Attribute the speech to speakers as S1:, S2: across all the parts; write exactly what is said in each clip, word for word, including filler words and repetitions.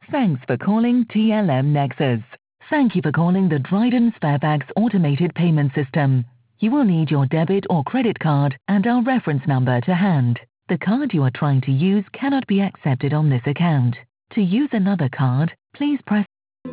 S1: Thanks for calling T L M Nexus. Thank you for calling the Dryden Sparebags automated payment system. You will need your debit or credit card and our reference number to hand. The card you are trying to use cannot be accepted on this account. To use another card, please press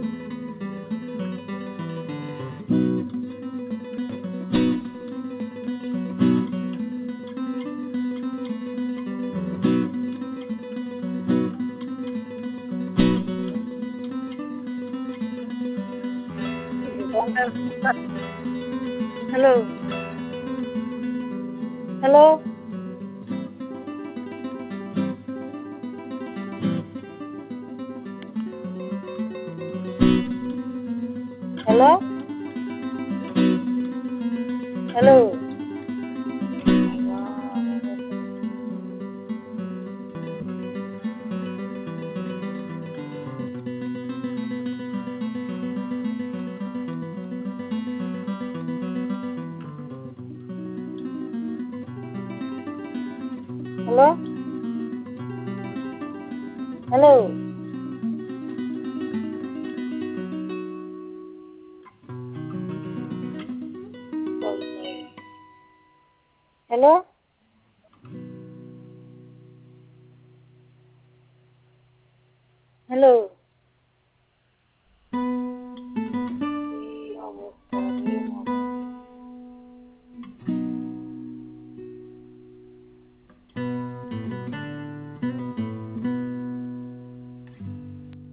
S2: Hello. Hello. Hello. Hello. Hello. Hello. Hello. Hello.